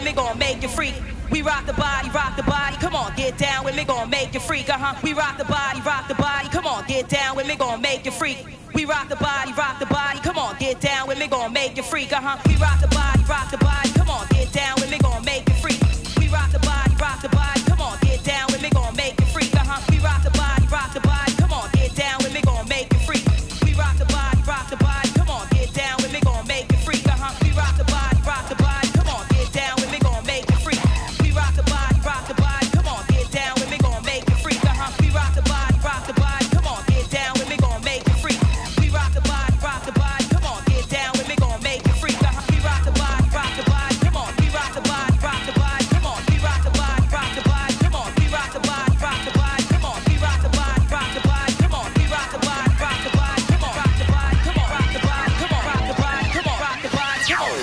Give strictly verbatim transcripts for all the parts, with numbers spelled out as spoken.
me, gon' make you freak. We rock the body, rock the body, come on, get down with me, gon' make you freak, uh-huh. We rock the body, rock the body, come on, get down with me, gon' make you freak. We rock the body, rock the body, come on, get down with me, gon' make you freak, uh-huh. We rock the body, rock the body, come on, get down with me, gon' make you freak. We rock the body, rock the body, come on, get down with me, gon' make you freak, uh-huh. We rock the body, rock the body, come on, get down with me, gon' make you freak. We rock the body, rock the body, come on, get down with me, gon' make you freak, uh-huh. We rock the body, rock the body, come on, get down with me, gon' make you freak. We rock the body, rock the body, come on, get down with me, gon' make you freak, uh-huh. We rock the body, rock the body, come on, get down with me, gon' make you freak. We rock the body, rock the body, come on, get down with me, gon' make you freak, uh-huh. We rock the body, rock the body, come on, we rock the body, rock the body, come on, we rock the body, rock the body, come on, we rock the body, rock the body, come on, we rock the body, rock the body, come on, we rock the body, rock the body, come on, rock the body, come on, rock the body, come on, rock the body, come on, rock the body, come on.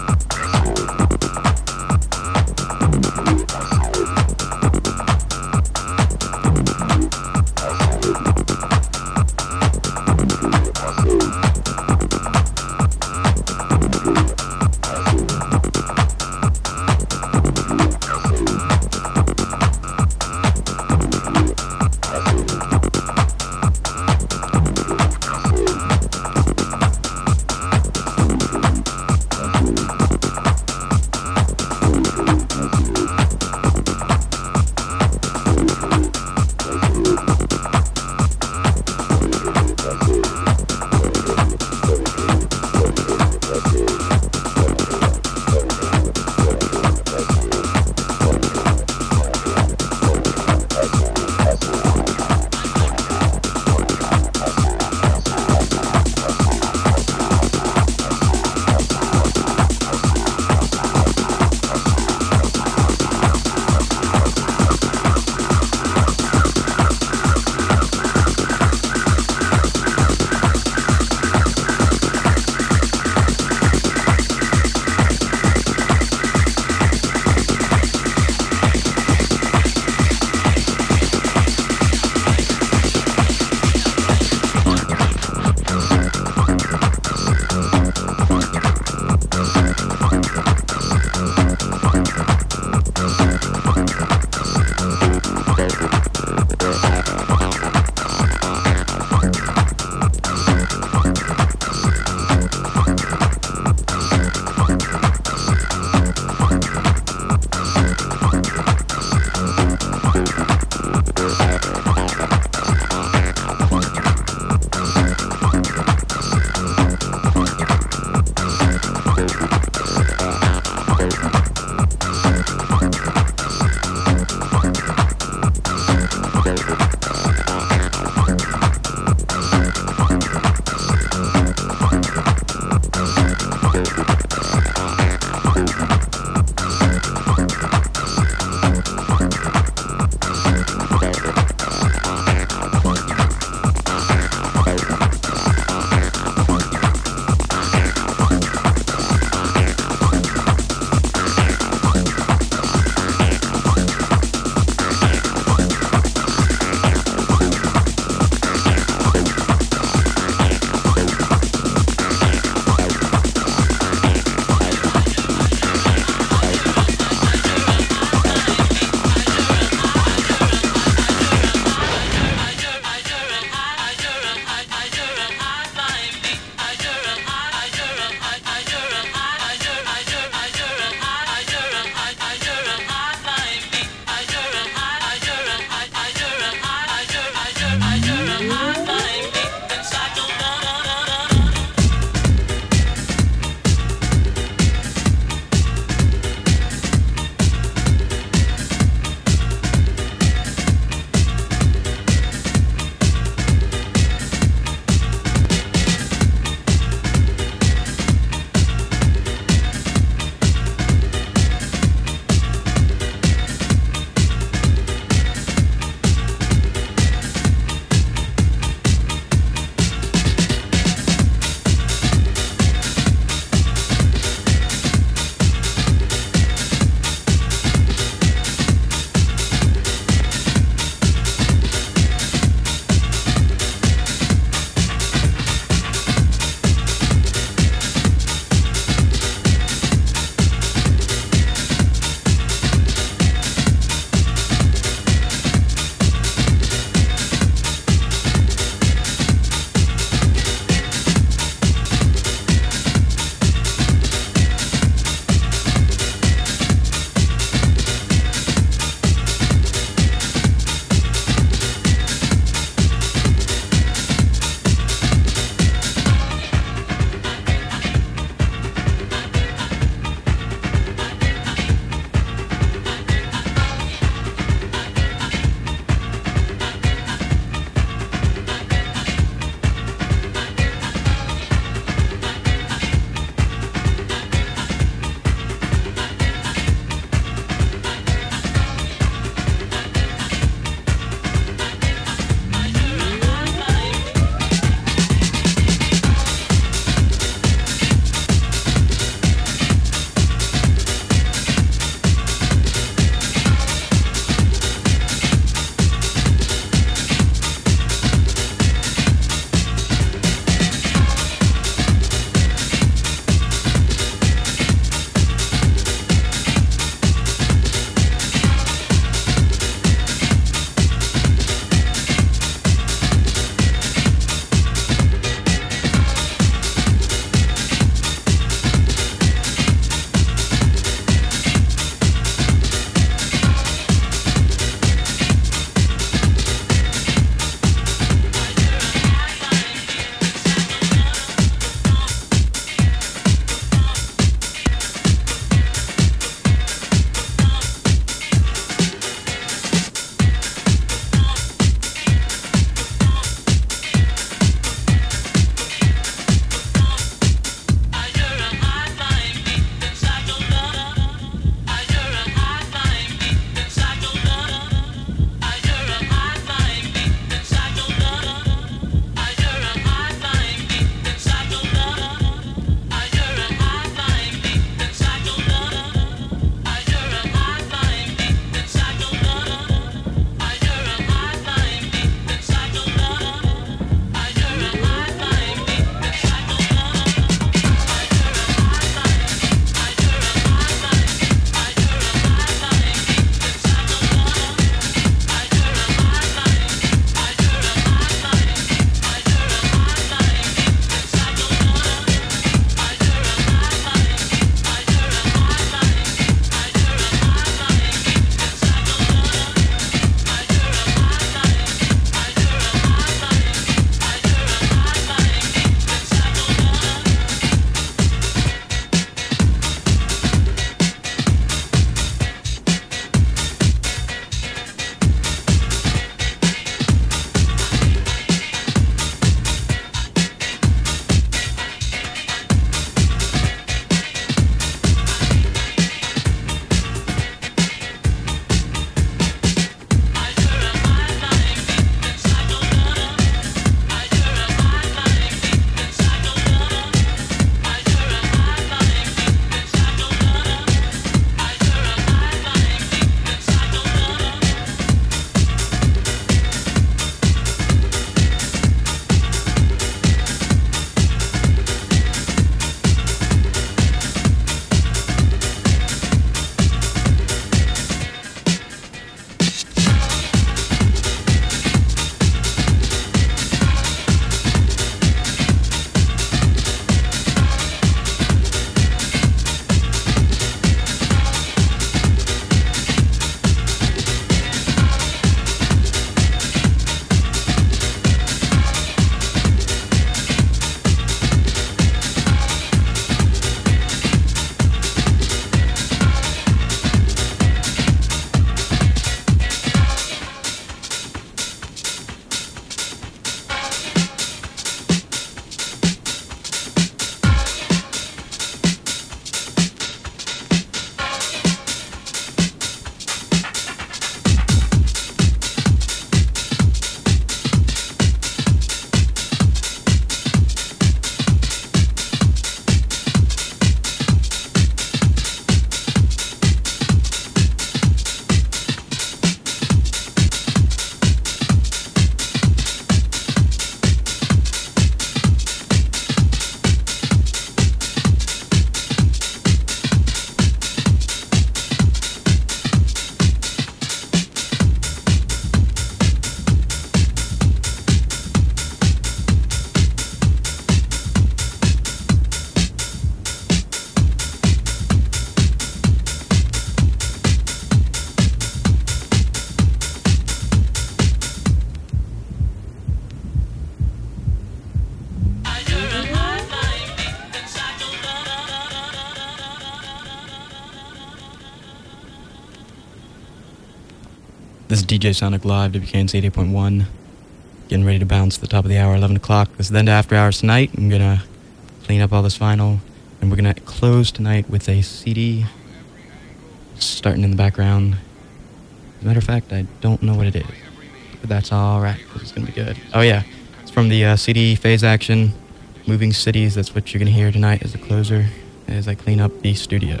D J Sonic Live, W K N C eighty-eight point one. Getting ready to bounce to the top of the hour, eleven o'clock. This is the end of After Hours tonight. I'm going to clean up all this vinyl. And we're going to close tonight with a C D starting in the background. As a matter of fact, I don't know what it is. But that's alright, because it's going to be good. Oh yeah, it's from the uh, C D Phase Action, Moving Cities. That's what you're going to hear tonight as the closer, as I clean up the studio.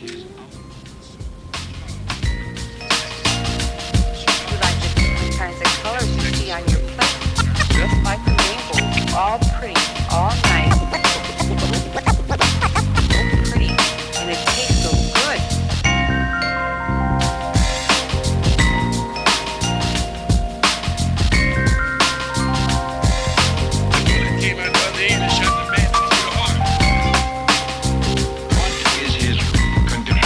All pretty, all nice, so pretty, and it tastes so good. The bullet came out the other end and shot the man through the heart. What is his condition?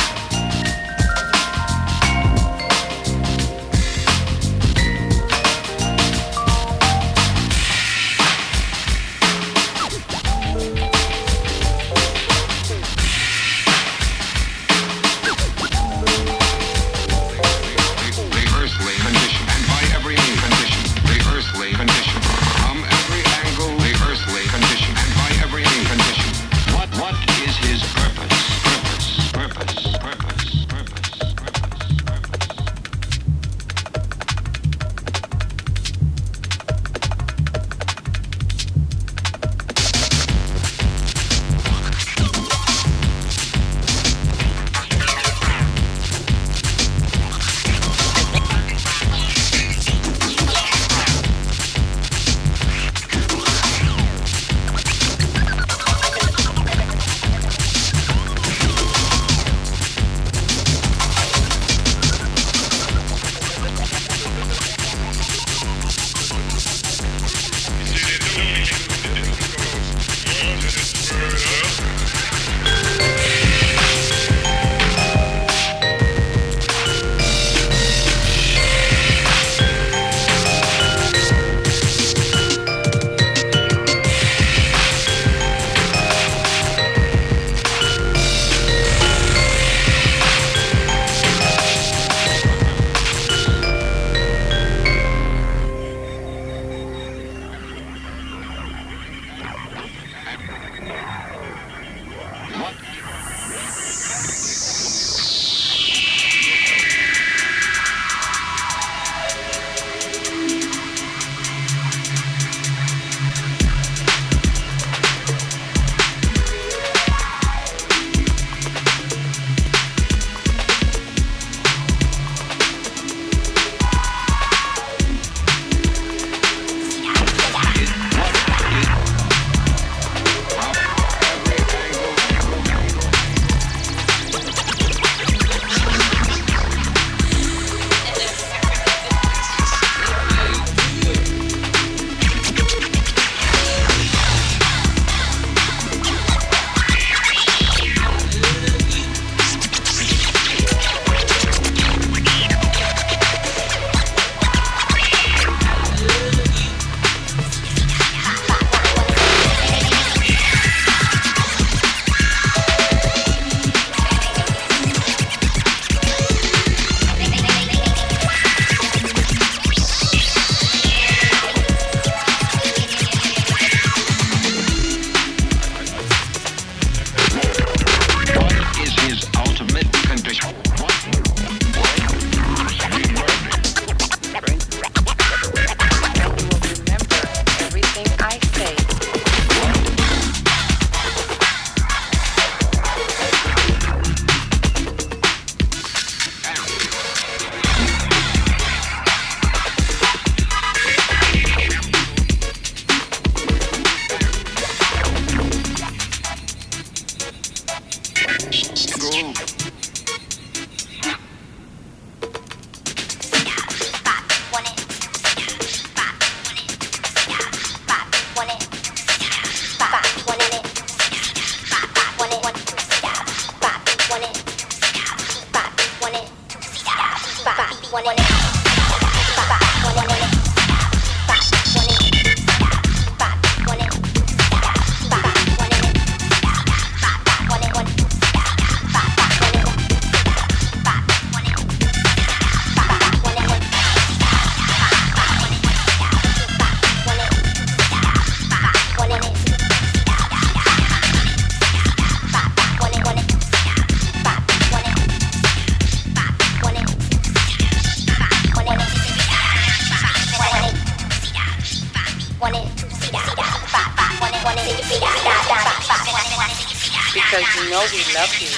because you know we love you,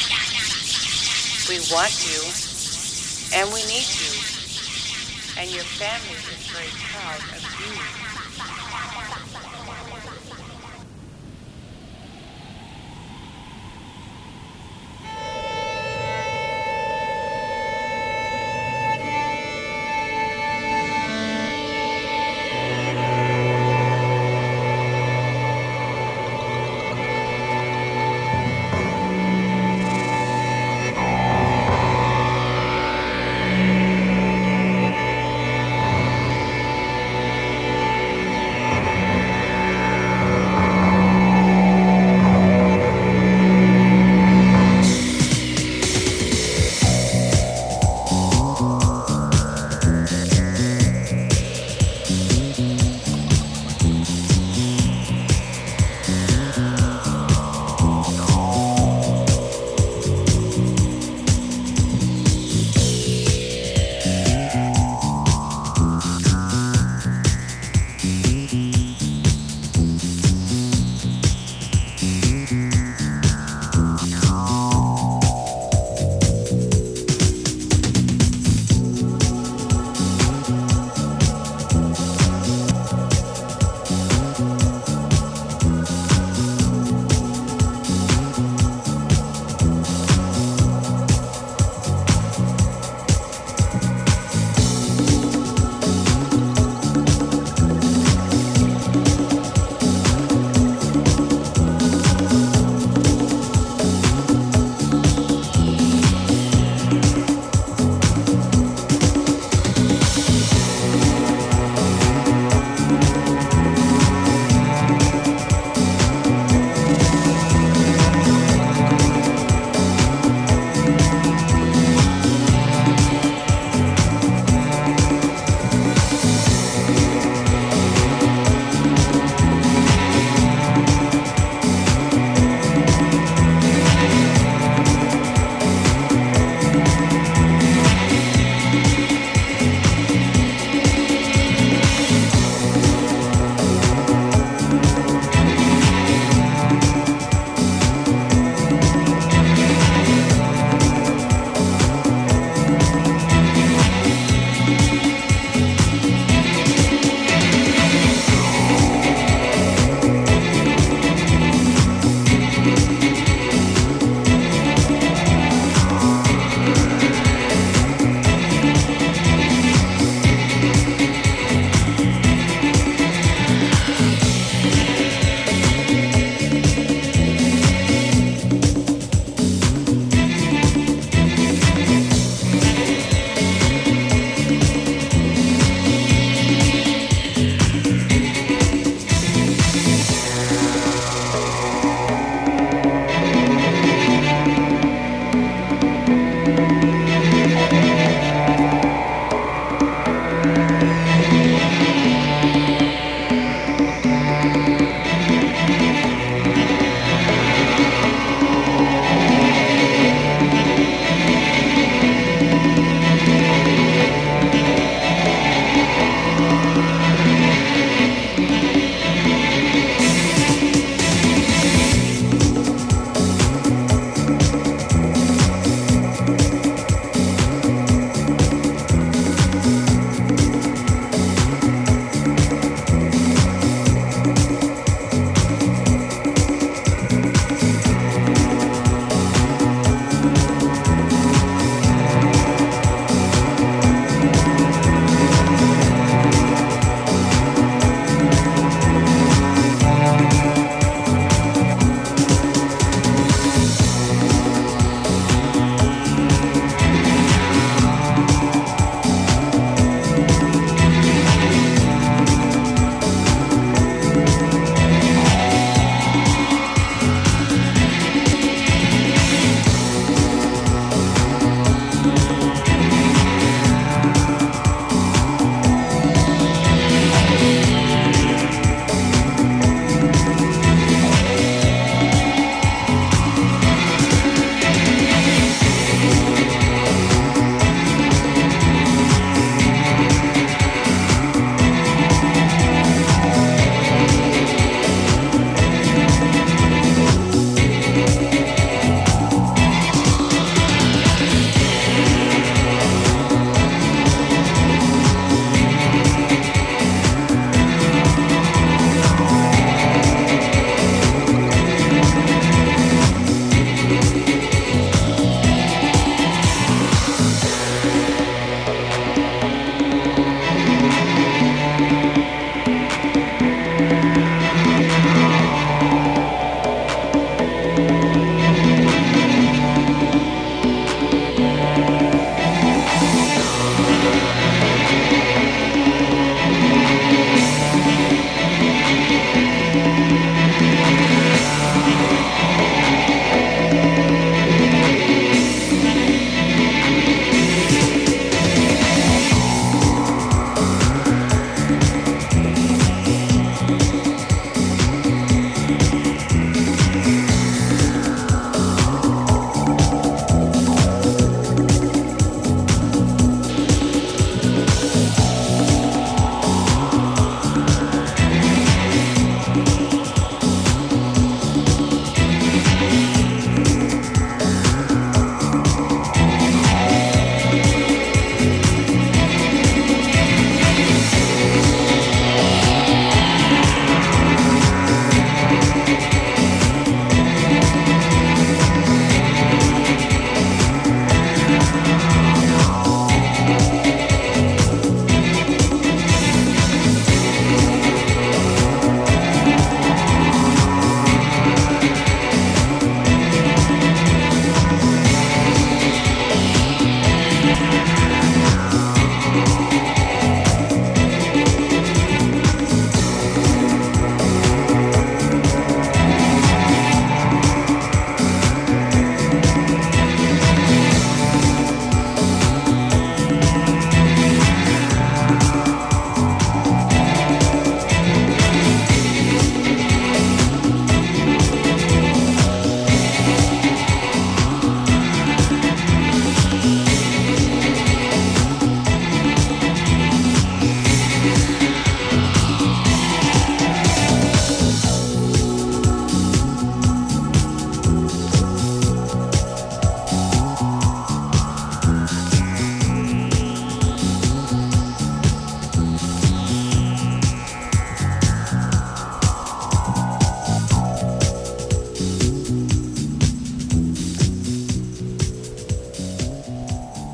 we want you, and we need you. And your family is very proud of you.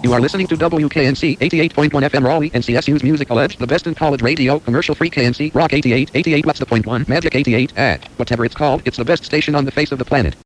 You are listening to W K N C eighty-eight point one F M Raleigh, N C S U's Musical Edge, the best in college radio, commercial-free K N C, Rock eighty-eight, eighty-eight What's the Point one, Magic eighty-eight, eh, whatever it's called, it's the best station on the face of the planet.